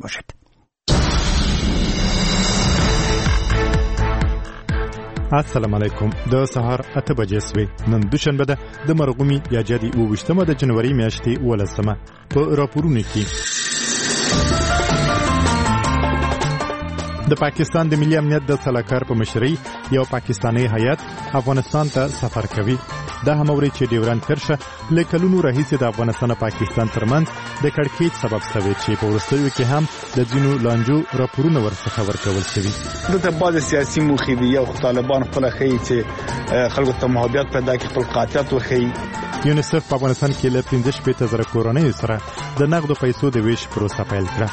باشد. السلام علیکم. د سهار 8 بجې سوي. نن دوشنبه ده د مرغومي یا جدي 28 د جنوري میاشتې 18 په راپورونه کې د پاکستان د ملي امنیت د سلاکار په مشرۍ یو پاکستانی هیئت افغانستان ته سفر کوي. دا هم اوري چې ډیورند کرښه له کلونو راهیسې د افغانستان او پاکستان ترمنځ د کړکېچ سبب شوی چې په وروستیو کې هم د ځینو لانجو راپورونه ورڅخه ورکول شوي. دلته بعض سیاسي موخې دي او طالبان خپل ښیي چې خلکو ته محبت پیدا کړي، خپل قاطعیت وښیي. یونیسف په افغانستان کې له 15,000 کورنیو سره د نقدو پیسو د ویش پروسه پیل کړه.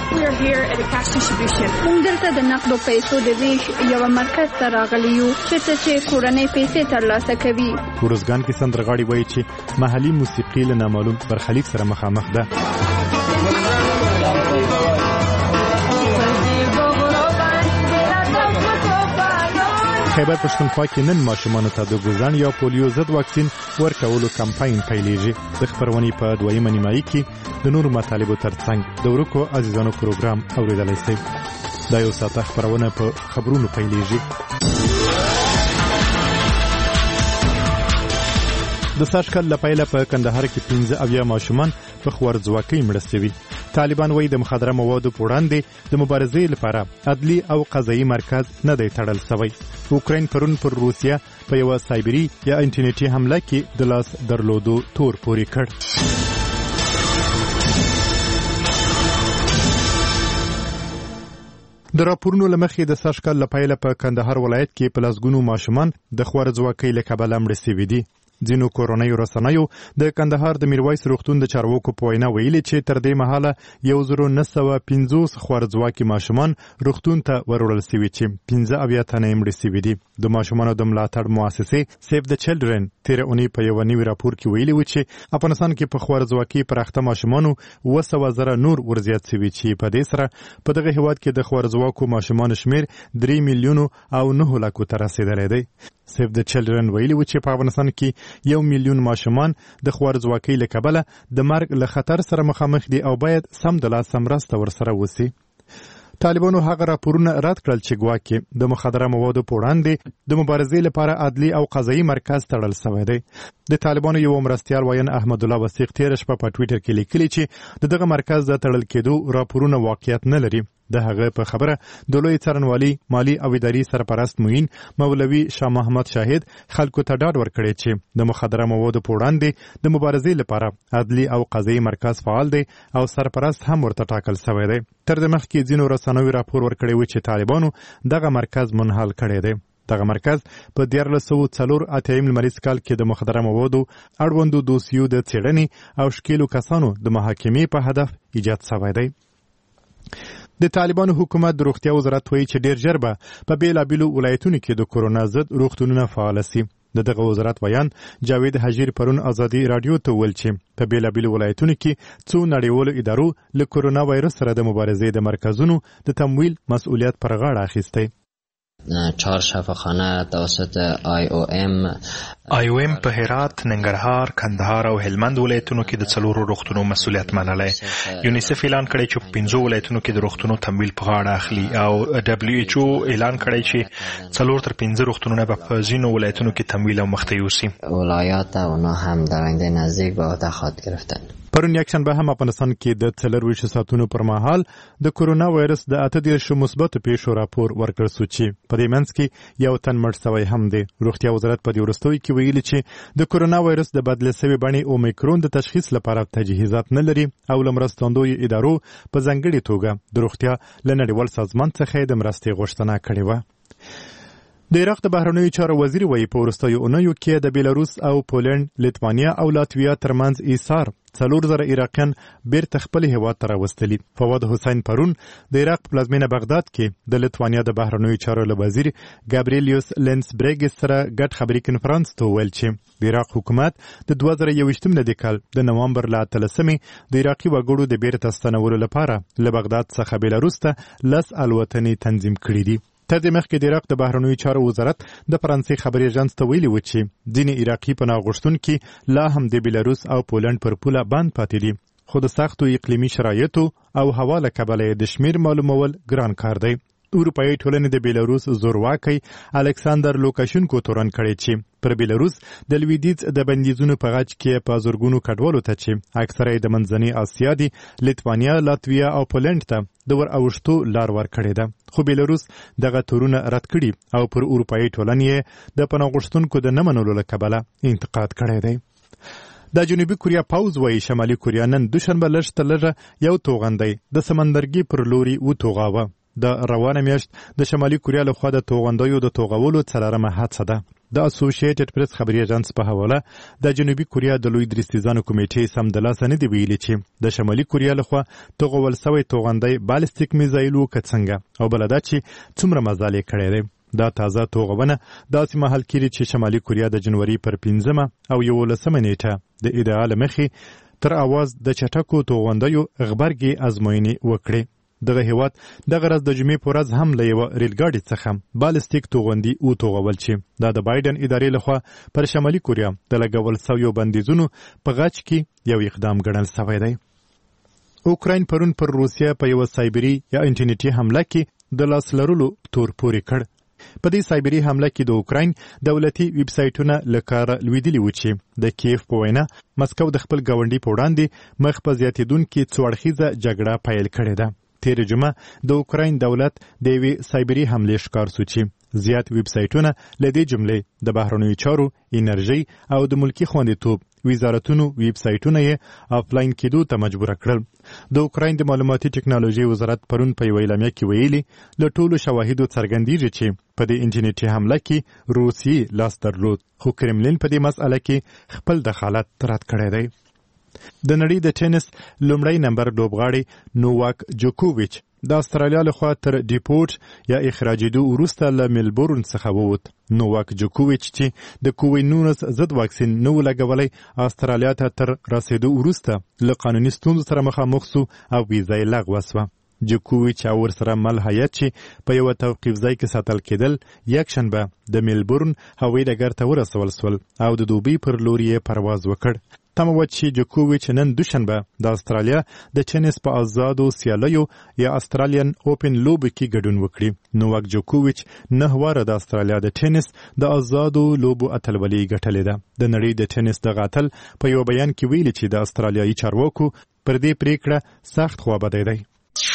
موږ دلته د نقدو پیسو د ویش یو مرکز ته راغلي یو چې کورنۍ پیسې ترلاسه کوي. ورزګان کې سندرغاړي وایي چې محلي موسیقي له نامعلوم برخلیک سره مخامخ ده. خیبر پښتونخوا کې نن ماشومانو ته د ګوزن یا پولیو ضد واکسین ورکولو کمپاین پیلېږي. د خبرونې په دویمه نیمایي کې د نورو مطالبو ترڅنګ د ورکو عزیزانو پروګرام اوریدلای شئ. دا یو ساعته خبرونه په خبرونو پیلېږي. د ساشکل لپاره په کندهار کې 15 ماشومان په خوارځواکۍ مړه شوي. طالبان وایي د مخدره موادو په وړاندې د مبارزې لپاره عدلي او قضایي مرکز نه دی تړل شوی. اوکراین پرون پر روسیا په یو سایبری یا انټرنیټي حمله کې د لاس درلودو تور پورې کړ. د راپورونو لمخې د ساشکل لپاره په کندهار ولایت کې په لسګونو ماشومان د خوارځواکۍ له کبله مړه شوي دي. ځینو کورنیو رسنیو د کندهار د میرویس روغتون د چارواکو په وینا ویلي چې تر دې مهاله 1950 خوارځواکي ماشومان روغتون ته وروړل شوي چې 15 تنه یې مړه شوي دي. د ماشومانو د ملاتړ مؤسسې سیف د چلډرن تیر اونۍ په یو نوي راپور کې ویلي و چې افغانستان کې په خوارځواکۍ پراخته ماشومانو 200,000 نور ورزیات شوي چې په دې سره په دغه هیواد کې د خوارځواکو ماشومانو شمیر 3 میلیونه او 9 لکو ته رسیدلی دی. سیف د چلډرن ویلي و چې په افغانستان کې 1 میلیون ماشومان د خوارځواکۍ له کبله د مرګ له خطر سره مخامخ دي او باید سمدلاسه مرسته ورسره وشي. طالبانو هغه راپورونه رد کړل چې ګواکې د مخدره موادو په وړاندې د مبارزې لپاره عدلي او قضایي مرکز تړل شوی دی. د طالبانو یو مرستیال وین احمد الله وثیق تیر شپه په ټویټر کې لیکلي چې دغه مرکز د تړل کېدو راپورونه واقعیت نه لري. د هغه په خبره د لوی څارنوالي مالی او اداري سرپرست معین مولوي شاه محمد شاهد خلکو ته ډاډ ورکړي چې د مخدره موادو په وړاندې د مبارزې لپاره عدلي او قضایي مرکز فعال دی او سرپرست هم ورته ټاکل شوی دی. تر دې مخکې ځینو رسنیو راپور ورکړی و چې طالبانو دغه مرکز منحل کړی دی. دغه مرکز په 1984 لمریز کال کې د مخدره موادو اړوندو دوسیو د څېړنې او شکیلو کسانو د محاکمې په هدف ایجاد شوی دی. د طالبانو حکومت د روغتیا وزارت وایي چې ډیر ژر به په بیلابیلو ولایتونو کې د کورونا ضد روغتونونه فعال شي. دغه وزارت ویان جاوید حجیر پرون ازادي رادیو ته ویل چې په بیلابیلو ولایتونو کې څو نړیوالو ادارو له کورونا وایرس سره د مبارزې د مرکزونو د تمویل مسؤلیت پر غاړه اخیستی. 4 شفاخانه توسط IOM په هرات، ننګرهار، کندهار او هلمند ولایتونو کې د 4 روغتونو مسؤلیت منلی. یونیسف اعلان کړی چې 5 ولایتونو کې د روغتونو تمویل په غاړه اخلي او WHO اعلان کړی چې 4 تر 5 روغتونونه به په ځینو ولایتونو کې تمویل او مخته یوسي. ولایات اونا هم در آینده نزدیک به عهده خواهد گرفتن. پرون یکشنبه هم افغانستان کې د 24 ساعتونو پر مهال د کورونا وایرس د 38 مثبتو پیښو راپور ورکړل شو چې په دې منځ کې یو تن مړ شوی هم دی. روغتیا وزارت په دې وروستیو کې ویلي چې د کورونا وایرس د بدله شوې بڼې اومیکرون د تشخیص لپاره تجهیزات نه لري او له مرستندویو ادارو په ځانګړې توګه د روغتیا له نړیوال سازمان څخه د مرستې غوښتنه کړې وه. د عراق د بهرنیو چارو وزیر وایي په وروستیو اونیو کې د بیلاروس او پولند، لیتوانیا او لاتویا ترمنځ ایثار 4,000 عراقیان بیرته خپل هیواد ته راوستلي. فواد حسین پرون د عراق پلازمینه بغداد کې د لیتوانیا د بهرنیو چارو له وزیر ګابریلیوس لینسبرګ سره ګډ خبري کنفرانس ته ویل چې د عراق حکومت د 2021 میلادي کال د نوامبر له 13مې د عراقي وګړو د بیرته ستنولو لپاره له بغداد څخه بیلاروس ته 10 الوتنې تنظیم کړې دي. تر دې مخکې د عراق د بهرنیو چارو وزارت د فرانسې خبري اژانس ته ویلي و چې ځینې عراقي پناه غوښتونکي لا هم د بیلاروس او پولند پر پوله بند پاتې دي. خو د سختو اقلیمي شرایطو او هوا له کبله د شمیر معلومول ګران کار دی. اروپایي ټولنې د بیلاروس زورواکي الکساندر لوکاشینکو تورن کړی چې پر بیلاروس د لویدیځ د بندیزونو په غاچ کې په زورګونو کډوالو ته چې اکثره د منځنۍ اسیا دي لیتوانیا، لاتویا او پولند ته د ور اوښتو لار ورکړې ده. خو بیلاروس دغه تورونه رد کړي او پر اروپایي ټولنې د پناه غوښتونکو د نه منلو له کبله انتقاد کړی دی. د جنوبي کوریا پوځ وایي شمالي کوریا نن دوشنبه لږ تر لږه یو توغندی د سمندرګي پر لوري وتوغاوه. د روانه میاشت د شمالي کوریا لخوا د توغندیو د توغولو څلورمه حادثه ده. د اسوسییټډ پریس خبري اژانس په حواله د جنوبي کوریا د لوی درستیزانو کمیټې سمدلاسه نه دی ویلي چې د شمالي کوریا لخوا توغول سوی توغندی بالستیک میزایلو کڅنګه او بلدا چې څومره مزال کړی دی. دا تازه توغونه داسې مهال کېږي چې شمالي کوریا د جنوري پر 15 او 11 نیټه د ادعا له مخې تر اواز د چټکو توغندیو غبرګي ازموینې وکړي. دغه هیواد دغه ورځ د جمعې په ورځ هم له یوه ریلګاډي څخه بالستیک توغندي وتوغول چې دا د بایدن ادارې لخوا پر شمالي کوریا د لګول سویو بندیزونو په غاچ کې یو اقدام ګڼل سوی دی. اوکراین پرون پر روسیه په یوه سایبري یا انټرنیټي حمله کې د لاس لرلو تور پورې کړ. په دې سایبري حمله کې د اوکراین دولتي ویب سایټونه له کاره لوېدلي وو چې د کیف په وینا مسکو د خپل ګاونډي په وړاندې مخ په زیاتېدونکې څوړخیزه جګړه پیل کړې ده. تیر جمعه د اوکراین دولت د یوې سایبري حملې ښکار سو چې زیات ویب سایټونه له دې جملې د بهرنیو چارو، انرژي او د ملکي خوندیتوب وزارتونو ویب سایټونه یې آفلاین کېدو ته مجبور کړل. د اوکراین د معلوماتي ټکنالوژي وزارت پرون په یوه اعلامیه کې ویلي له ټولو شواهدو څرګندېږي چې په دې انټرنیټي حمله کې روسیې لاس درلود، خو کرملین په دې مسئله کې خپل دخالت رد کړی دی. د نړۍ د ټینس لومړی نمبر لوبغاړی نوواک جوکوویچ د استرالیا لخوا تر ډیپورټ یا اخراجېدو وروسته له ملبورن څخه ووت. نوواک جوکوویچ چې د کووید-19 ضد واکسین نه و لګولی استرالیا ته تر رسېدو وروسته له قانوني ستونزو سره مخامخ سو او ویزه یې لغوه سوه. جوکوویچ او ورسره مل هیات چې په یوه توقیف ځای کې ساتل کېدل یکشنبه د ملبورن هوایي ډګر ته ورسول سول او د دوبۍ پر لور یې پرواز وکړ. تمه وه چې جوکوویچ نن دوشنبه د استرالیا د ټینس په آزادو سیالیو یا استرالین اوپن لوبو کې ګډون وکړي. نوواک جوکوویچ 9 واره د استرالیا د ټینس د آزادو لوبو اتلولي ګټلې ده. د نړۍ د ټینس دغه اتل په یو بیان کې ویلي چې د استرالیایي چارواکو پر دې پریکړه سخت خوابدی دی.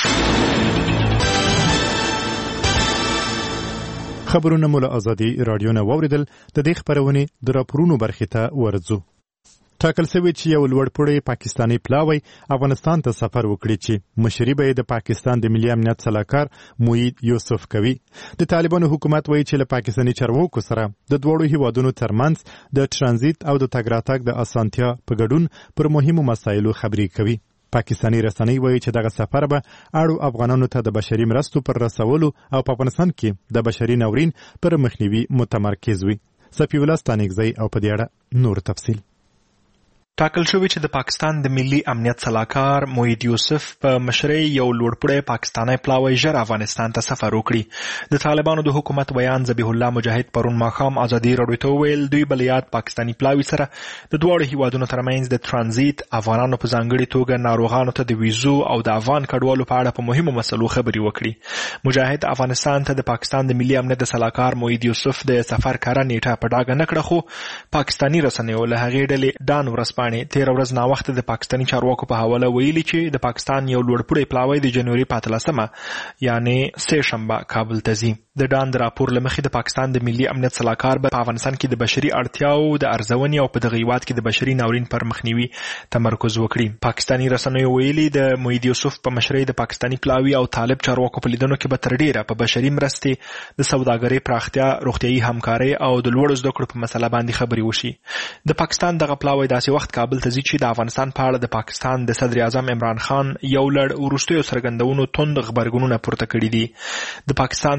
خبرونه مو له ازادي راډیو نه واورېدل. د دې خپرونې د راپورونو برخې ته ورځو. ټاکل شوی چې یو لوړپوړی پاکستاني پلاوی افغانستان ته سفر وکړي چې مشري به د پاکستان د ملي امنیت سلاکار موحد یوسف کوي. د طالبانو حکومت وایي چې له پاکستاني چارواکو سره د دواړو هیوادونو ترمنځ د ترانزیت او د تګ راتګ د اسانتیا په ګډون پر مهمو مسایلو خبرې کوي. پاکستاني رسنۍ وایي چې دغه سفر به اړو افغانانو ته د بشري مرستو پر رسولو او په افغانستان کې د بشري ناورین پر مخنیوي متمرکز وي. صفي الله ستانکزی او په دې اړه نور تفصیل. ټاکل شوی چې د پاکستان د ملي امنیت سلاکار موحد یوسف په مشرۍ یو لوړپوړی پاکستانی پلاوی ژر افغانستان ته سفر وکړي. د طالبانو د حکومت بیان ذبیح الله مجاهد پرون ماښام ازادي راډیو ته وویل دوی به له یاد پاکستاني پلاوي سره د دواړو هیوادونو ترمنځ د ترانزیت، افغانانو په ځانګړې توګه ناروغانو ته د ویزو او د افغان کډوالو په اړه په مهمو مسلو خبرې وکړي. مجاهد افغانستان ته د پاکستان د ملي امنیت د سلاکار موحد یوسف د سفر کاره نیټه په ډاګه نه کړه، خو پاکستاني رسنیو له هغې ډلې ډان ورځپاڼې تېره ورځ ناوخته د پاکستاني چارواکو په حواله ویلي چې د پاکستان یو لوړپوړی پلاوی د جنوري په 13 یعنې سه شنبه کابل ته ځي. د ډان د راپور له مخې د پاکستان د ملي امنیت سلاکار په افغانستان کې د بشري اړتیاو د ارزونې او په دغه هیواد کې د بشري ناورین پر مخنیوي تمرکز وکړي. پاکستاني رسنیو ویلي د موحد یوسف په مشرۍ د پاکستاني پلاوي او طالب چارواکو په لیدنو کې به تر ډیره په بشري مرستې، د سوداګرۍ پراختیا، روغتیايي همکارۍ او د لوړو زده کړو په مسله باندې خبرې وشي. د پاکستان دغه پلاوی داسې وخت کابل ته ځي چې د افغانستان په اړه د پاکستان د صدر اعظم عمران خان یو لړ وروستیو څرګندونو توند غبرګونونه پورته کړي دي. د پاکستان د صدر اعظم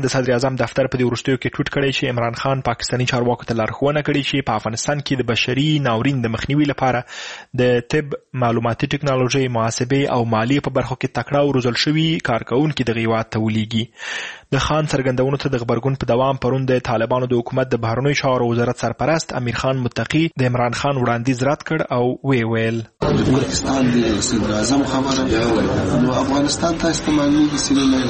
اعظم دفتر په دې وروستیو کې ټویټ کړی چې عمران خان پاکستاني چارواکو ته لارښوونه کړې چې په افغانستان کې د بشري ناورین د مخنیوي لپاره د طب، معلوماتي ټکنالوژي، محاسبې او مالیې په برخو کې تکړه او روزل شوي کارکونکي دغه هیواد ته ولیږي. د خان څرګندونو ته د غبرګون په دوام پرون د طالبانو د حکومت د بهرنیو چارو وزارت سرپرست امیر خان متقي د عمران خان وړاندیز رد کړ او ویل پاکستان د صدر اعظم خبره نو افغانستان ته استعمالي د سیمې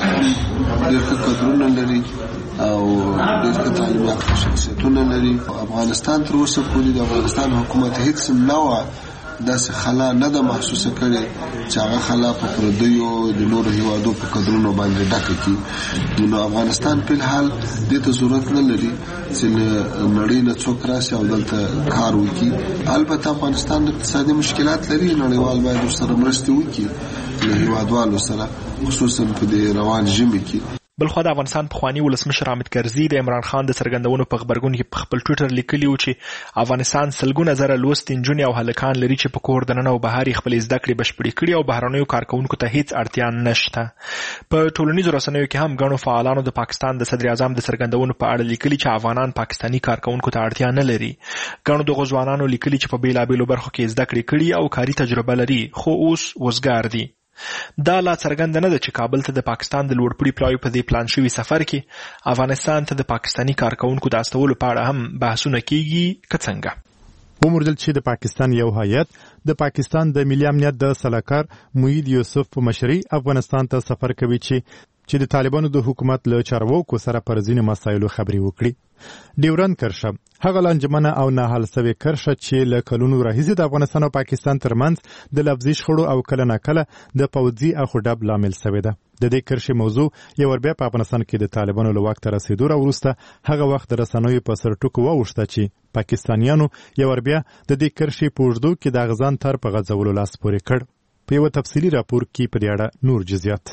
ډېر قدرونه لري او ډېر تعلیمات شخصیتونه لري. افغانستان تر اوسه پورې د افغانستان حکومت هیڅ نوع داسې خلا نه ده محسوسه کړې چې هغه خلا په پردیو د نورو هیوادو په قدرونو باندې ډکه کړي. نو افغانستان په الحال دې ته ضرورت نه لري چې نړۍ نه څوک راشي او دلته کار وکړي. البته افغانستان د اقتصادي مشکلات لري، نړیوال باید ورسره مرستې وکړي له هیوادوالو سره، خصوصا په دې روان ژمي کې. بلخوا د افغانستان پخوانی ولسمشر حامد کرزي د عمران خان د څرګندونو په خبرګون کې په خپل ټویټر لیکلی و چې افغانستان سلګونه زره لوستې نجونې او هلکان لري چې په کور دننه او بهر خپل زده کړې بشپړې کړي او بهرنیو کارکونکو ته هیڅ اړتیا نشته. په ټولنیزو رسنیو کې هم ګڼو فعالانو د پاکستان د صدر اعظم د څرګندونو په اړه لیکلي چې افغانان پاکستاني کارکونکو ته اړتیا نه لري. ګڼو دغو ځوانانو لیکلي چې په بیلابیلو برخو کې زده کړې کړي او کاري تجربه لري خو اوس وزګار دي. دا لا څرګنده نه ده چې کابل ته د پاکستان د لوړپوړي پلاوي په دې پلان شوي سفر کې افغانستان ته د پاکستاني کارکونکو د استولو په اړه هم بحثونه کیږي که څنګه. وموندل چې د پاکستان یو هیئت د پاکستان د ملي امنیت د سلاکار موحید یوسف په مشرۍ افغانستان ته سفر کوي چې د طالبانو د حکومت له چارواکو سره پر ځینو مسایلو خبرې وکړي. ډیورن کرښه هغه لانجمنه او نه حل شوې کرښه چې له کلونو راهیسې د افغانستان او پاکستان ترمنځ د لفظي شخړو او کله ناکله د پوځي اخوډب لامل شوې ده. د دې کرښې موضوع یو ور بیا په افغانستان کې د طالبانو له واک ته رسیدو وروسته هغه وخت د رسنیو په سر ټکو واوښته چې پاکستانیانو یو ور بیا د دې کرښې په اوږدو کې د اغزان تر په غځولو لاس پورې کړ. په یو تفصیلي راپور کې په دې اړه نور جزئیات.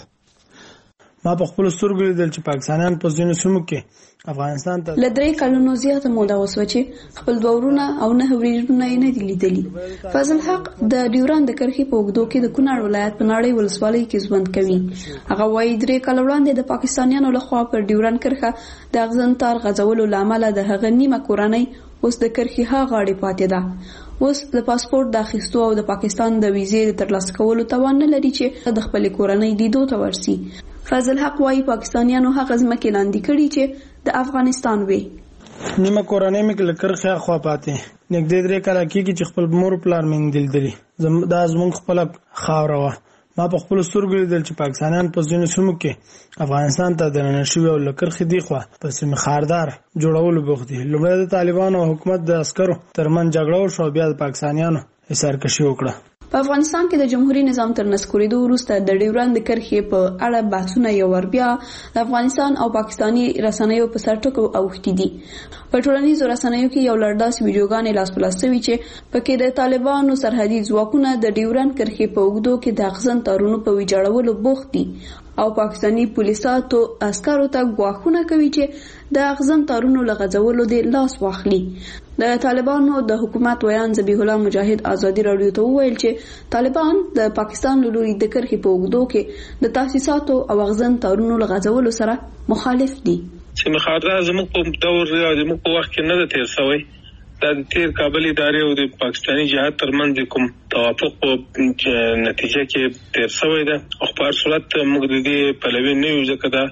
ما په خپل سترګو لیدل چې پاکستانیان په ځینو سیمو کې افغانستان ته له 3 کلونو زیاته موده وسوه چې خپل دورونه او نه وریډونه یې نه دي لیدلي. فضل حق د ډیوران د کرښې په اوږدو کې د کونړ ولایت په ناړۍ ولسوالۍ کې ژوند کوي. هغه وایي 3 کال وړاندې د پاکستانیانو لخوا پر ډیوران کرښه د اغزن تار غځولو لامل د هغه نیمه کورنۍ اوس د کرښې ها غاړې پاتې ده. اوس د پاسپورت د اخیستو او د پاکستان د ویزې د ترلاسه کولو توان نه لري چې د خپل کورنۍ لیدو ته ورسي. فضل حق وايي پاکستانیانو هغه ځمکې لاندې کړي چې د افغانستان وي. نیمه کورنۍ مې له کرښې خوا پاتې نږدې 3 کاله کېږي چې خپل مور پلار مې لیدلي. دا زموږ خپله خاوره وه. ما په خپلو سترګو لیدل چې پاکستانیان په ځینو سیمو کې افغانستان ته دننه شوي او له کرښې دېخوا په سیمې خاردار جوړولو بوخت دي. لومړی د طالبانو او حکومت د عسکرو ترمنځ جګړه وشوه، بیا د پاکستانیانو حصارکشي وکړه. په افغانستان کې د جمهوریت نظام تر نسکورېدو وروسته د ډیوران د کرښې په اړه بحثونه یو ور بیا د افغانستان او پاکستاني رسنیو په سر ټکو اوښتي دي. په ټولنیزو رسنیو کې یو لړ داسې ویډیوګانې لاس په لاس شوي چې پکې د طالبانو سرحدي ځواکونه د ډیوران کرښې په اوږدو کې د اغزن تارونو په ویجاړولو بوخت دي او پاکستاني پولیسو عسکرو ته ګواښونه کوي چې د اغزن تارونو له غځولو د لاس واخلي. د طالبانو د حکومت ویان ذبیح الله مجاهد ازادي راډیو ته وویل چې طالبان د پاکستان له لوري د کرښې په اوږدو کې د تاسیساتو او اغزن تارونو له غځولو سره مخالف دي. چې مخاطره زموږ په دور او زموږ په وخت کې نه ده تیر شوی. دا د تیر کابل ادارې او د پاکستاني جهاد ترمنځ کوم توافق په نتیجه کې تیر شوی ده. او په هر صورت موږ د دې پلوي نه یو، ځکه دا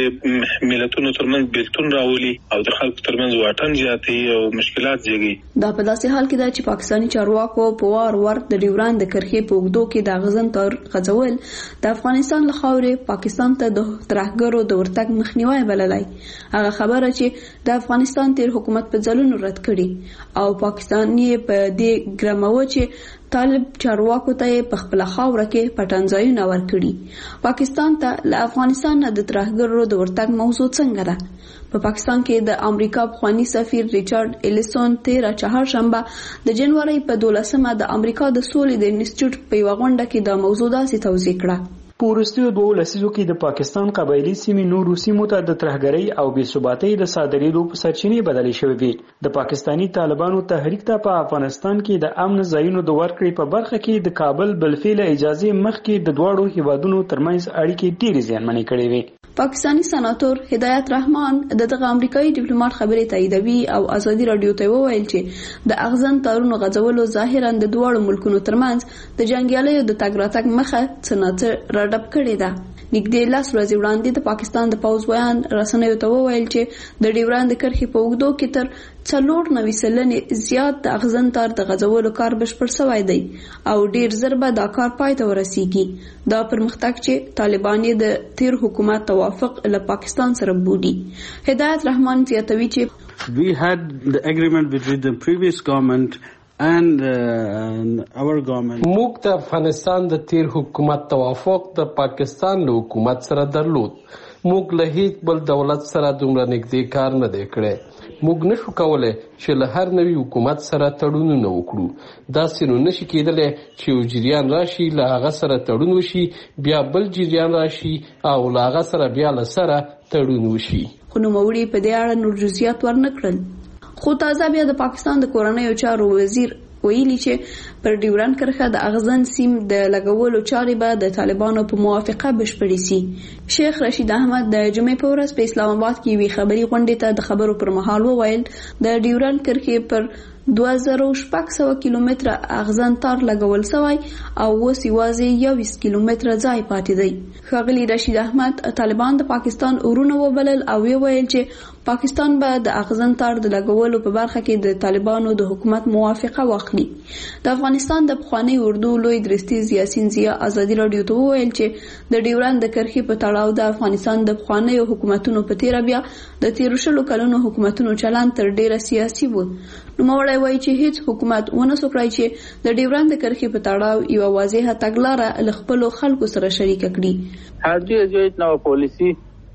د ملتونو ترمنځ بیلتون راولي او د خلکو ترمنځ واټن زیاتوي او مشکلات زیږي. دا په داسې حال کې ده چې پاکستاني چارواکو په وار وار د ډیوران د کرښې په اوږدو کې د اغزن تار غځول د افغانستان له خاورې پاکستان ته د ترهګرو د ورتګ مخنیوی بللی. هغه خبره چې د افغانستان تیر حکومت په ځلونو رد کړي او پاکستان یې په دې ګرماوه چې طالب چارواکو ته په خپل خاوره کې پټنځایونه ورکړي. پاکستان ته له افغانستان نه د ترهګرو د ورتګ موضوع څنګه ده؟ په پاکستان کې د امریکا پخوانی سفیر ریچارډ الیسون 13 چهارشنبه د جنوري په 12مه د امریکا د سولې د انسټیټیوټ په یوه غونډه کې د موضوع داسې توضیح کړه. په وروستیو 2 لسیزو کې د پاکستان قبایلي سیمې نورو سیمو ته د ترهګرۍ او بې ثباتۍ د صادرېدو په سرچینې بدلې شوې دي. د پاکستاني طالبانو تحریک ته په افغانستان کې د امن ځایونو د ورکړې په برخه کې د کابل بالفعل اجازه مخکې د دواړو هیوادونو ترمنځ اړیکې ډېرې زیانمنې کړې وې. پاکستانی سناتور هدایت رحمان دغه امریکایي ډیپلوماټ خبرې تاییدوي او ازادي رادیو ته وویل چې د اغزن تارونو غځولو ظاهرا د دوه ملکونو ترمنځ د جنگیالیو د تګ راتګ مخه څنګه راډب کړې ده. نږدې 10 ورځې وړاندې د پاکستان د پوځ ویان رسنیو ته وویل چې د ډیورند کرښې په اوږدو کې تر 490 سلنې زیات د اغزن تار د غځولو کار بشپړ شوی دی او ډیر زر به دا کار پای ته ورسیږي. دا پرمختګ چې طالبان یې د تیر حکومت توافق له پاکستان سره بولي. هدایت رحمان زیاتوي چې we had the agreement between the previous government and our government. موږ د افغانستان د تیر حکومت توافق د پاکستان له حکومت سره درلود. موږ له هیڅ بل دولت سره دومره نږدې کار نه دی کړی. موږ نشو کولای چې له هر نوي حکومت سره تړونونه وکړو. داسې نو نشي کېدلی چې یو جریان راشي له هغه سره تړون وشي بیا بل جریان راشي او له هغه سره بیا له سره تړون وشي. خو نوموړي په دې اړه نور جزئیات ورنه کړل. خو تازه بیا د پاکستان د کورنیو چارو وزیر ویلي چې پر ډیورند کرښه د اغزن سیم د لګولو چارې به د طالبانو په موافقه بشپړې سي. شیخ رشید احمد د جمعې په ورځ په اسلام آباد کې وی خبري غونډې ته د خبرو پر مهال وویل د ډیورند کرښې پر 2600 کیلومتره اغزن تار لګول شوی او اوس یوازې 21 کیلومتره ځای پاتې دی. ښاغلي رشید احمد طالبان د پاکستان ورونه وبلل او ویل چې پاکستان به د اغزن تار د لګولو په برخه کې د طالبانو د حکومت موافقه واخلي. د افغانستان د پخوانی اردو لوی درستیز یاسین زیا ازادي رادیو ته وویل چې د ډیورند د کرښې په تړاو د افغانستان د پخوانی حکومتونو په تیر بیا د 13 کلونو حکومتونو چلند تر ډیره سیاسي و. نوموړی وایي چې هیڅ حکومت ونه سو کړای چې د ډیورند د کرښې په تړاو یو واضحه تګلاره له خپل خلکو سره شریک کړي. هغه نو پالیسی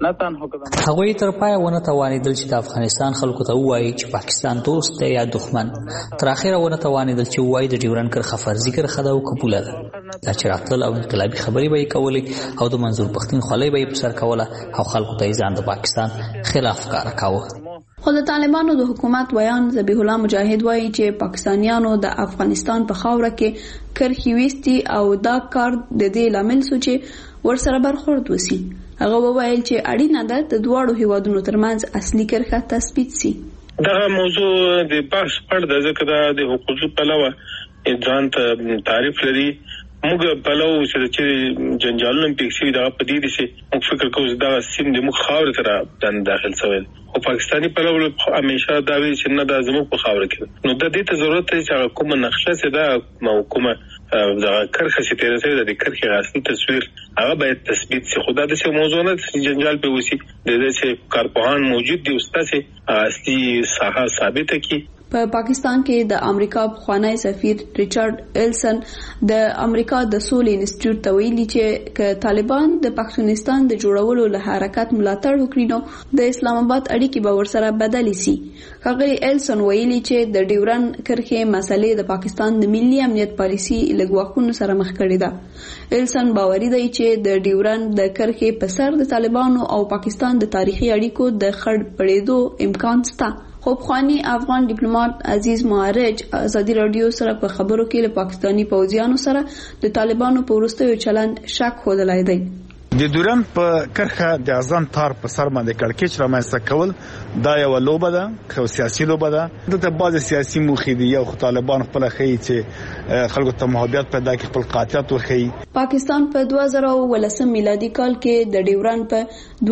هغوی تر پایه ونه توانېدل چې د افغانستان خلکو ته ووایي چې پاکستان دوست دی یا دښمن. تر اخره ونه توانېدل چې ووایي د ډیورند کرښه فرضي کرښه ده او قبوله ده. دا چې راتلل او انقلابي خبرې به یې کولې او د منظور پښتین خولۍ به یې په سر کوله او خلکو ته یې ځان د پاکستان خلاف ښکاره کاوه. خو د طالبانو د حکومت ویان ذبیح الله مجاهد وایي چې پاکستانیانو د افغانستان په خاوره کې کرښې ویستي او دا کار د دې لامل شو چې ورسره برخورد وسی. هغه وویل چې اړینه ده د دواړو هیوادونو ترمنځ اصلي کرښه تثبیت سي. دا موضوع د بحث پړ د ځکه د حقوقي پلوه ځان ته تعریف لري. موږ پلو چې جنجالونه پکې دا په دې دي چې موږ فکر کوو دا سیم د موږ خاور سره داخل شوی او پاکستانی پلو همیشه دا وی چې نه دا زموږ په خاور کې نو د دې ته ضرورت دی چې کومه نقشه سي دا محکومه دا کرخه چې تیر سره د کرخه اصلي تصویر هغه باید تثبیت شي. خدا د څه موضوع نه جنجال په وسی د دې چې کارپوهان موجود دي استاد اصلي ساحه ثابت کی. په پاکستان کې د امریکا پخوانی سفیر ریچارډ ایلسن د امریکا د سولې انسټیټیوټ ته ویلي چې ک طالبان د پاکستان د جوړولو له حرکت ملاتړ وکړي نو د اسلام آباد اړیکې به ورسره بدلې سي. ښاغلي ایلسن ویلي چې د ډیورند کرښې مسلې د پاکستان د ملي امنیت پالیسي له ګواښونو سره مخ کړي ده. ایلسن باوري دی چې د ډیورند د کرښې په سر د طالبانو او پاکستان د تاریخي اړیکو د خړ پړېدو امکان شته. خو پخوانی افغان ډیپلوماټ عزیز معرج ازادي رادیو سره په خبرو کې له پاکستانی پوځیانو سره د طالبانو په وروستیو چلند شک ښودلی دی. د ډیورند په کرښه د اغزن تار په سر باندې کړکېچ رامنځته کول دا یو لوبه ده، خو سیاسي لوبه ده. دلته بعضې سیاسي موخې دي. یو خو طالبان خپله ښیي چې خلکو ته محبت پیدا کړي، خپل قاطعیت وښیي. پاکستان په 2018 میلادي کال کې د ډیورند په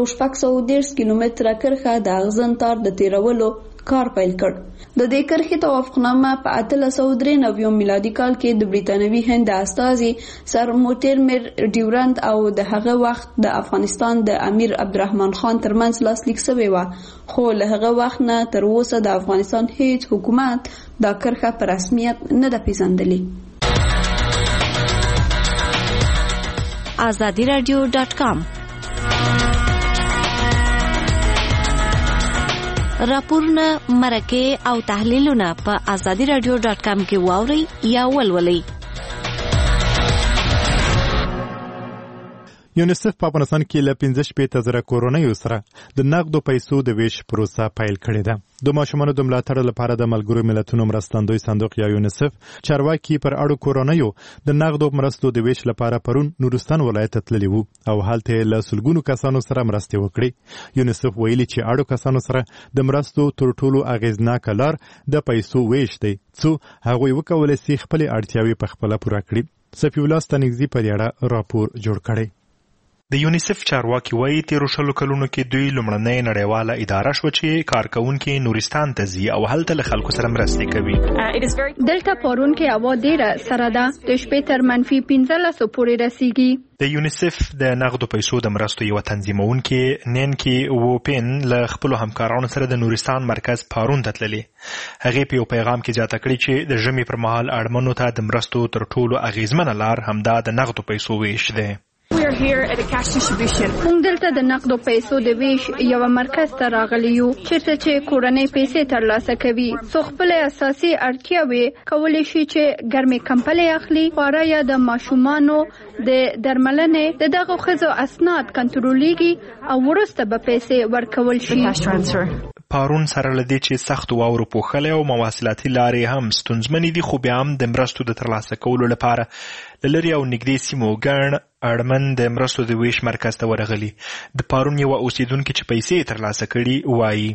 2630 کیلومتره کرښه د اغزن تار د تیرولو کار پیل کړ. د دې کرښې توافقنامه په 1893 میلادي کال کې د بریتانوي هند استازي سر موټرمیر ډیورند او د هغه وخت د افغانستان د امیر عبدالرحمن خان ترمنځ لاسلیک شوی و. خو له هغه وخت نه تر اوسه د افغانستان هیڅ حکومت دا کرښه په رسمیت نه ده پیژندلې. azadiradio.com راپورونه، مرکې او تحلیلونه په azadiradio.com کې واورئ یا ولولئ. یونیسف په افغانستان کې له 15,000 کورنیو سره د نقدو پیسو د ویش پروسه پیل کړې ده. د ماشومانو د ملاتړ لپاره د ملګرو ملتونو مرستندوی صندوق یا یونیسف چارواکي پر اړو کورنیو د نقدو مرستو د ویش لپاره پرون نورستان ولایت ته تللي وو او هلته له سلګونو کسانو سره مرستې وکړې. یونیسف ویلي چې اړو کسانو سره د مرستو تر ټولو اغیزناک لار د پیسو ویش دی څو هغوی وکولای شي خپل اړتیاوې په خپل پوره کړي. صفی الله ستنګزي پر اړه راپور جوړ کړي. د یونیسف چارواکي وایي تیرو شلو کلونو کې دوی لومړنۍ نړیواله اداره شوه چې کارکوونکي نورستان ته ځي او هلته له خلکو سره مرستې کوي. دلته پرون کې هوا ډېره سړه ده، د شپې تر -15 پورې رسیږي. د یونیسف د نقدو پیسو د مرستو یو تنظیمونکي نینکی ووپین له خپلو همکارانو سره د نورستان مرکز پارون ته تللې. هغې په یو پیغام کې زیاته کړې چې د ژمي پر مهال اړمنو ته د مرستو تر ټولو اغیزمنه لار همدا د نقدو پیسو ویش دی. موږ دلته د نقدو پیسو د ویش یو مرکز ته راغلی یو چیرته چې کورنۍ پیسې ترلاسه کوي څو خپل اساسي اړتیاوې کولی شي چې ګرمې کمپلې اخلي، خواړه یا د ماشومانو د درملنې د دغو ښځو اسناد کنټرولېږي او وروسته به پیسې ورکول شي. پارون سره لدې چې سخت واورو پوښلې او مواصلاتي لارې هم ستونزمنې دي، خو بیا هم د مرستو د ترلاسه کولو لپاره لري او نږدې سیمو ګڼ اړمن د مرستو د ویش مرکز ته ورغلي. د پارون یو اوسیدونکي چې پیسې ترلاسه کړي وایي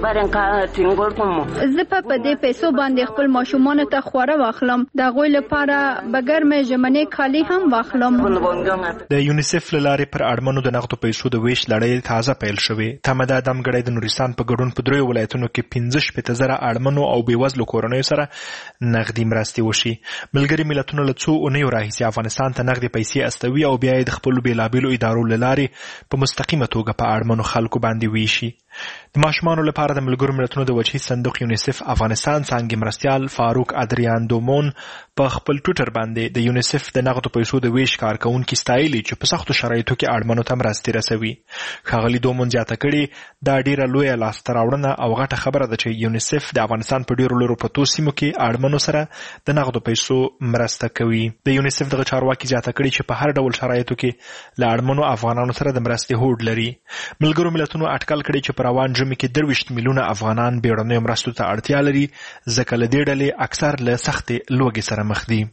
زه په دې پیسو باندې خپل ماشومانو ته خواړه واخلم، د هغوی لپاره به ګرمې ژمنۍ کالي هم واخلم. د یونیسف له لارې پر اړمنو د نقدو پیسو د ویش لړۍ تازه پیل شوې. تمه ده دمګړی د نورستان په ګډون په 3 ولایتونو کې 15,000 اړمنو او بېوزلو کورنیو سره نقدي مرستې وشي. ملګري ملتونو له څو اونیو راهیسې افغانستان ته نقدي پیسې استوي او بیا یې د خپلو بېلابېلو ادارو له لارې په مستقیمه توګه په اړمنو خلکو باندې ویشي. د ماشومانو لپاره د ملګرو ملتونو د وجهي صندوق یونیسف افغانستان څانګې مرستیال فاروق ادریان دومون په خپل ټویټر باندې د یونیسف د نقدو پیسو د ویش کارکوونکي ستایلي چې په سختو شرایطو کې اړمنو ته مرستې رسوي. ښاغلي دومون زیاته کړې دا ډیره لویه لاسته راوړنه او غټه خبره ده چې یونیسف د افغانستان په ډیرو لرو پرتو سیمو کې اړمنو سره د نقدو پیسو مرسته کوي. د یونیسف دغه چارواکي زیاته کړې چې په هر ډول شرایطو کې له اړمنو افغانانو سره د مرستې هوډ لري. ملګرو ملتونو اټکل کړی چې په روان ژمي کې 23 میلیونه افغانان بیړنیو مرستو ته اړتیا لري، ځکه له دې ډلې اکثر له سختې لوږې سره مخ دي.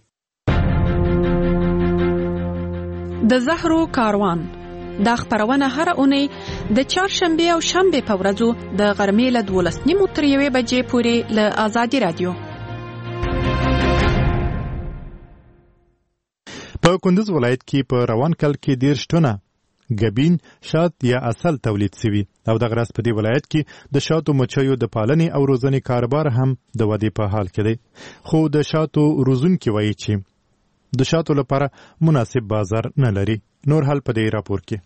د زهرو کاروان دا خبرونه هر اونۍ د چهارشنبه او شنبه په ورځو د غرمې له 12:30 تر 1 بجې پورې له آزادي رادیو. په کندز ولایت کې په روان کال کې 10 ټنه ګبین شات یا اصل تولید شوی او د غرس په دی ولایت کې د شاتو مچیو د پالنې او روزنې کاروبار هم د ودې په حال کې دی. خو د شاتو روزونکي وایي چې د شاتو لپاره مناسب بازار نه لري. نور حال په دی راپور کې.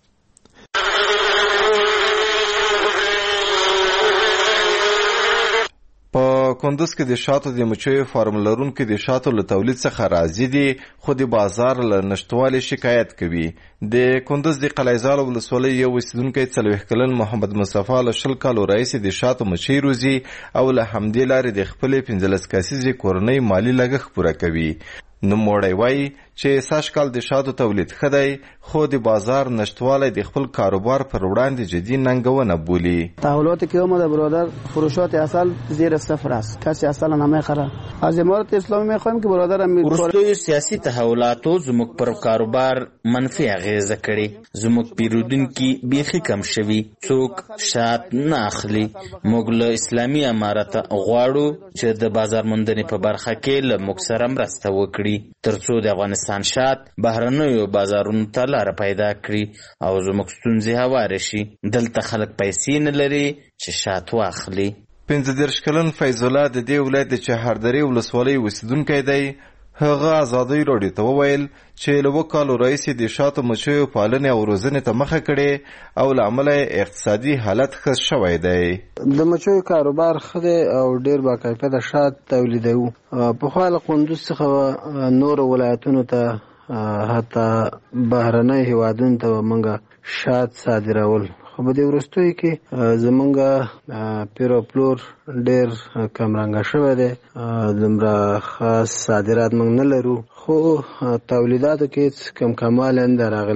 په کندز کې د شاتو د مچیو فارم لرونکي د شاتو له تولید څخه راضي دي، خو د بازار له نشتوالي شکایت کوي. د کندز د قلعه‌زال ولسوالۍ یو اوسیدونکی 40 کلن محمد مصطفی له 10 کالو راهیسې د شاتو مچۍ روزي او له همدې لارې د خپلې 15 کسیزې کورنۍ مالي لګښت پوره کوي. نوموړی وایي چې سږکال د شاتو تولید ښه دی، خو د بازار نشتوالی د خپل کاروبار پر وړاندې جدی ننگونه بولي. تحولاتی که اومده برادر فروشات اصل زیر صفر است، کسی اصلا نمیخره. از امارت اسلامی میخوایم که برادر وروستیو سیاسي تحولاتو زموږ پر کاروبار منفي اغیزه کړي. زموږ پیرودونکي بیخي کم شوي، څوک شات نه اخلي. موږ له اسلامي امارت غواړو چې د بازار موندنې په برخه کې له موږ سره مرسته وکړي ترڅو د افغانستان شات بهرنیو بازارونو ته لاره پیدا کړي او زموږ ستونزې هواره شي. دلته خلک پیسې نه لري چې شات واخلي. 15 کلن فیض الله د دې ولایت د چهاردرې ولسوالۍ اوسیدونکی دی. هغه ازادۍ راډیو ته وویل چې له 2 کالو راهیسې د شاتو مچیو پالنې او روزنې ته مخه کړې او له امله اقتصادي حالت ښه شوی دی. د مچیو کاروبار ښه دی او ډېر باکیفیته شات تولیدوو. پخوا له کندوز څخه نورو ولایتونو ته حتی بهرنۍ هیوادونو ته موږ شات صادرول، خو په دې وروستیو کې زمونږ پیروپلور ډېر کمرنګه شوی دی. دومره خاص صادرات موږ نه لرو، خو تولیداتو کې هېڅ کم کمال نه دی راغلی.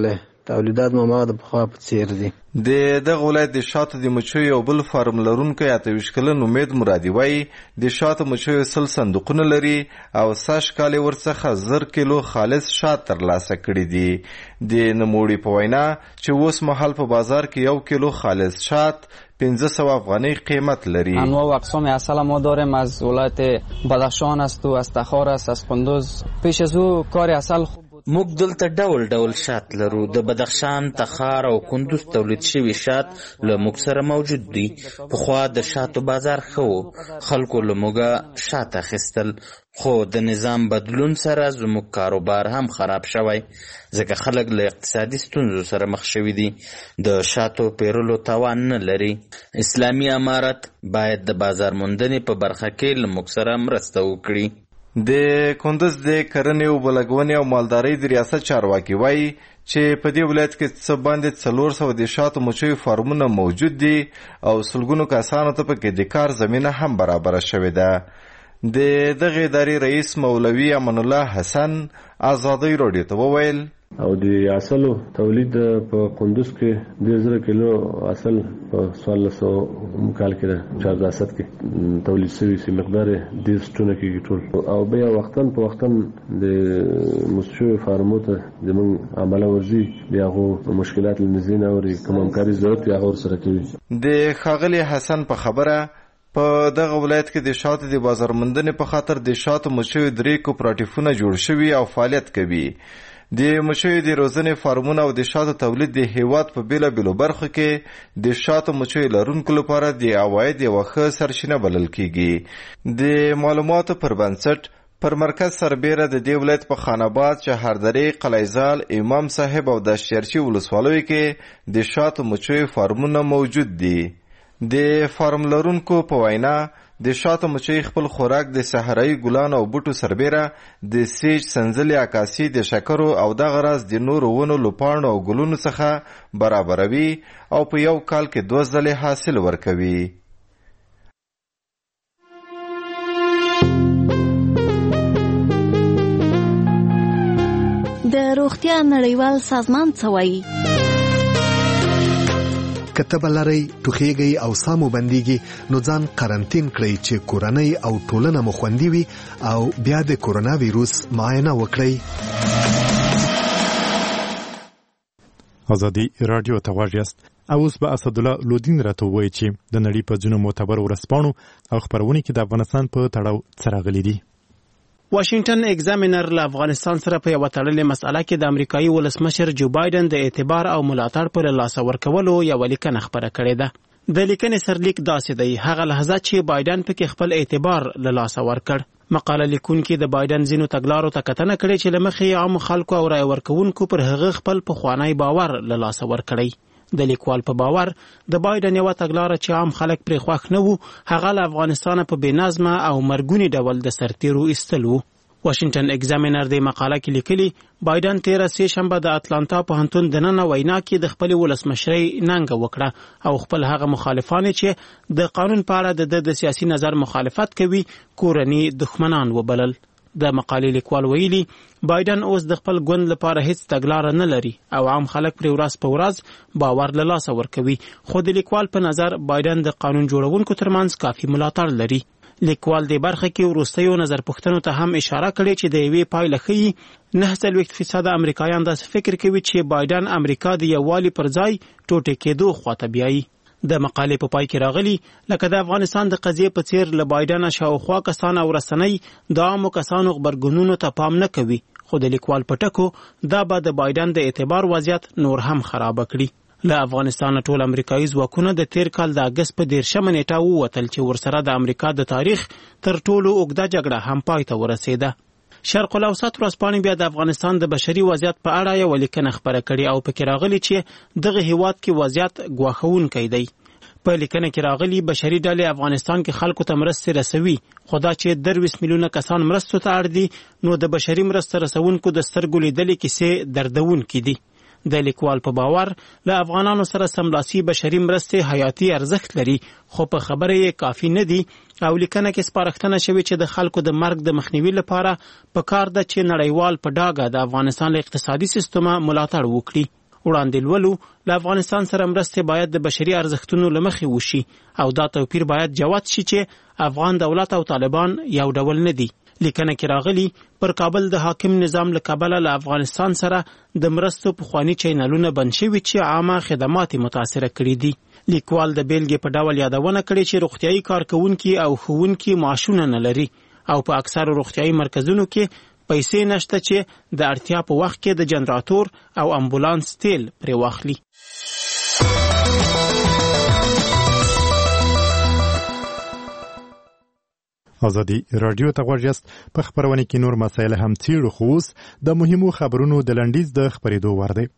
تولیدات مو د پخوا په څیر دي. د دغه ولایت د شاتو د مچیو یو بل فارم لرونکی 28 کلن امید مرادي وایي د شاتو مچیو 100 صندوقونه لري او سږ کال یې ورڅخه 1000 کیلو خالص شات ترلاسه کړي دي. د نوموړي په وینا چې اوس مهال په بازار کې 1 کیلو خالص شات 500 افغانی قیمت لري. انواع و اقسام عسل ما داریم، از ولایت بدخشان است و از تخار است، از قندوز. پیش از او کار عسل موږ دلته ډول ډول شات لرو. د بدخشان، تخار او کندوز تولید شوي شات له موږ سره موجود دي. پخوا د شاتو بازار ښه و، خلکو له موږه شات اخیستل، خو د نظام بدلون سره زموږ کاروبار هم خراب شوی، ځکه خلک له اقتصادي ستونزو سره مخ شوي دي، د شاتو پیرلو توان نه لري. اسلامي امارت باید د بازار موندنې په برخه کې له موږ سره مرسته وکړي. د کندوز د کرنې او بلګونې او مالدارۍ د ریاست چارواکي وایي چې په دې ولایت کې څه باندې 400 د شاتو مچیو فارمونه موجود دي او سلګونو کسانو ته پکې د کار زمینه هم برابره شوې ده. د دغه ادارې رئیس مولوي امان الله حسن آزادۍ راډیو ته وویل او د عسلو تولید په قندوز کې 2000 کیلو عسل په 1600 کال کې د 14 کې تولید شوی سي مقدار 10 ټنه کې ټول او بیا وختن په وختن د مشو فارمو ته د من عمله ورزي دغه مشکلات لنزین او کومکاري ضرورت یا اور سره کوي. د خاغلی حسن په خبره په دغه ولایت کې د شاتو د بازار موندنې په خاطر د شاتو مچیو 3 کوپراتیفونه جوړ شوي او فعالیت کوي. د مچیو د روزنې فارمونه او د شاتو تولید د هیواد په بیلابیلو برخو کې د شاتو مچیو لرونکو لپاره د عواید یوه ښه سرچینه بلل کیږي. د معلوماتو پر بنسټ پر مرکز سربیره د دې ولایت په خان آباد، چهاردری، قلعهزال، امام صاحب او دشتیارچي ولسوالیو کې د شاتو مچیو فارمونه موجود دي. د فارم لرونکو په وینا د شاتو مچۍ خپل خوراک د صحرایي ګلانو او بوټو سربیره د سیج، سنځلې، عکاسي، د شکرو او دغه راز د نورو ونو له پاڼو او ګلونو څخه برابروي او په یو کال کې 2 ځلې حاصل ورکوي. د روغتیا نړیوال سازمان څه وایي؟ کته بلری ټوخیږي او سامو بنديږي نو ځان قرنټین کړئ چې کورنۍ او ټولنه مو خوندي وي او بیا د کورونا وایروس معاینه وکړئ. ازادي رادیو ته واجست اوس به اسد الله لودین راته وایي چې د نړۍ په ځینو معتبر ورځپاڼو او خبرونه کې د افغانستان په تړاو څرغلي دي. واشنگټن ایگزامینر له افغانستان سره په یو تړلې مسله کې د امریکایي ولسمشر جو بایدن د اعتبار او ملاتړ پر لاسه ورکولو یو لیکنه خبره کړې ده. د لیکنې سرلیک داسې دی: هغه لحظه چې بایدن پکې خپل اعتبار له لاسه ورکړ. مقاله لیکونکي د بایدن ځینو تګلارو ته کتنه کړې چې له مخې عام خلکو او رای ورکوونکو پر هغه خپل پخوانی باور له لاسه ورکړی. د لیکوال په باور د بایدن یو تګلاره چې عام خلک پرې خوښ نه وو، هغه له افغانستان په بېنظمه او مرګوني ډول د سرتیرو ایستل وو. واشنگټن ایگزامینر د مقاله کې لیکلي بایدن 13 شنبه د اتلانتا پوهنتون دننه وینا کې د خپل ولسمشرۍ ننګه وکړه او خپل هغه مخالفان چې د قانون په اړه د سیاسي نظر مخالفت کوي کورني دښمنان وبلل. د مقالې لیکوال ویلي بایدن اوس د خپل ګوند لپاره هیڅ تګلاره نه لري او عام خلک پر ورځ په ورځ باور له لاسه ورکوي، خو د لیکوال په نظر بایدن د قانون جوړونکو ترمنځ کافي ملاتړ لري. لیکوال د برخه کې وروستیو نظر پوښتنو ته هم اشاره کړې چې د یوې پایله ښیي 9% امریکایان داسې فکر کوي چې بایدن امریکا د یووالي پر ځای ټوټې کېدو خواته بیایي. د مقالې په پای کې راغلي لکه د افغانستان د قضیې په څیر له بایدن شاوخوا کسان او رسنۍ د عامو کسانو غبرګونونو ته پام نه کوي، خو د لیکوال په ټکو دا به د بایدن د اعتبار وضعیت نور هم خراب کړي. له افغانستان ټول امریکایي ځواکونه د تیر کال د اګست په 13 نیټه ووتل چې ورسره د امریکا د تاریخ تر ټولو اوږده جګړه هم پای ته ورسېده. شرق الاوسط ورځپاڼې بیا د افغانستان د بشري وضعیت په اړه یو لیکنه خبره کړې او پکې راغلي چې دغه هیواد کې وضعیت ګواښونکی دی. په لیکنه کې راغلي بشري ډلې افغانستان کې خلکو ته مرستې رسوي، خو دا چې 23 میلیونه کسان مرستو ته اړ دي نو د بشري مرسته رسونکو د سترګو لیدلې کیسې دردونکې دي. د لیکوال په باور له افغانانو سره سملاسي بشري مرستې حیاتي ارزښت لري، خو په خبره یې کافي نه دي او لیکنه کې سپارښتنه شوې چې د خلکو د مرګ د مخنیوي لپاره پکار ده چې نړیوال په ډاګه د افغانستان له اقتصادي سیستمه ملاتړ وکړي. وړاندې لولو له افغانستان سره مرستې باید د بشري ارزښتونو له مخې وشي او دا توپیر باید جوت شي چې افغان دولت او طالبان یو ډول نه دي. لیکنه کې راغلي پر کابل د حاکم نظام له کبله له افغانستان سره د مرستو پخواني چینلونه بند شوي چې عامه خدمات متاثره کړي دي. لیکوال د بیلګې په ډول یادونه کړې چې روغتیايي کارکوونکي او ښوونکي معاشونه نه لري او په اکثرو روغتیايي مرکزونو کې پیسې نشته چې د اړتیا په وخت کې د جنراتور او امبولانس تیل پرې واخلي. ازادي رادیو ته غوږ یاست. په خبرونه کې نور مسایل هم څیړو، خو اوس د مهمو خبرونو د لنډیز د خبرېدو وړ دی.